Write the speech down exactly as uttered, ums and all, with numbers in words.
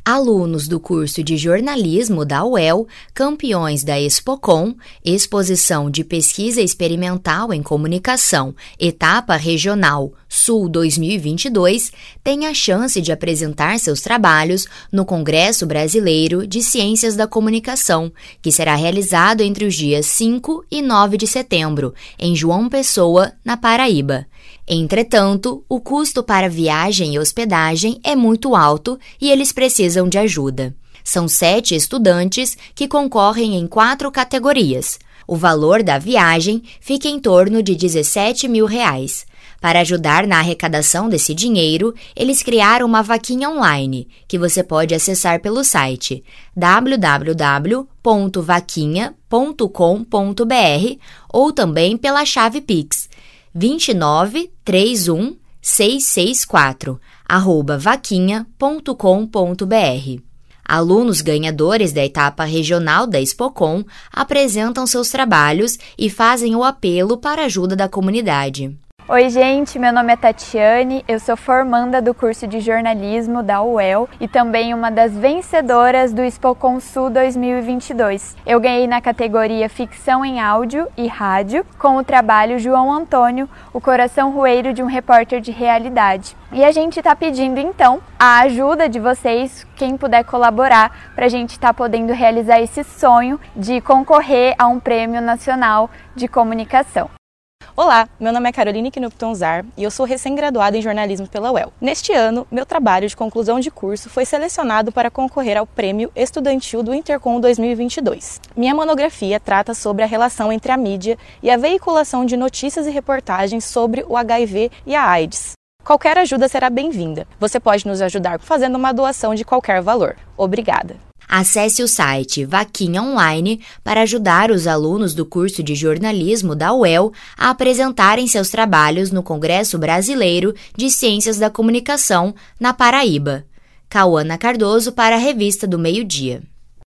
Alunos do curso de jornalismo da U E L, campeões da Expocom, Exposição de Pesquisa Experimental em Comunicação, Etapa Regional Sul dois mil e vinte e dois, têm a chance de apresentar seus trabalhos no Congresso Brasileiro de Ciências da Comunicação, que será realizado entre os dias cinco e nove de setembro, em João Pessoa, na Paraíba. Entretanto, o custo para viagem e hospedagem é muito alto e eles precisam de ajuda. São sete estudantes que concorrem em quatro categorias. O valor da viagem fica em torno de dezessete mil reais. Para ajudar na arrecadação desse dinheiro, eles criaram uma vaquinha online, que você pode acessar pelo site w w w ponto vaquinha ponto com ponto b r ou também pela chave Pix dois nove três um seis seis quatro arroba vaquinha ponto com ponto b r. Alunos ganhadores da etapa regional da Expocom apresentam seus trabalhos e fazem o apelo para a ajuda da comunidade. Oi gente, meu nome é Tatiane, eu sou formanda do curso de jornalismo da U E L e também uma das vencedoras do Expocom Sul dois mil e vinte e dois. Eu ganhei na categoria Ficção em Áudio e Rádio com o trabalho João Antônio, o coração roeiro de um repórter de realidade. E a gente está pedindo então a ajuda de vocês, quem puder colaborar, para a gente estar tá podendo realizar esse sonho de concorrer a um prêmio nacional de comunicação. Olá, meu nome é Caroline Knuptonzar e eu sou recém-graduada em jornalismo pela U E L. Neste ano, meu trabalho de conclusão de curso foi selecionado para concorrer ao Prêmio Estudantil do Intercom dois mil e vinte e dois. Minha monografia trata sobre a relação entre a mídia e a veiculação de notícias e reportagens sobre o H I V e a AIDS. Qualquer ajuda será bem-vinda. Você pode nos ajudar fazendo uma doação de qualquer valor. Obrigada! Acesse o site Vaquinha Online para ajudar os alunos do curso de jornalismo da U E L a apresentarem seus trabalhos no Congresso Brasileiro de Ciências da Comunicação, na Paraíba. Cauana Cardoso para a Revista do Meio Dia.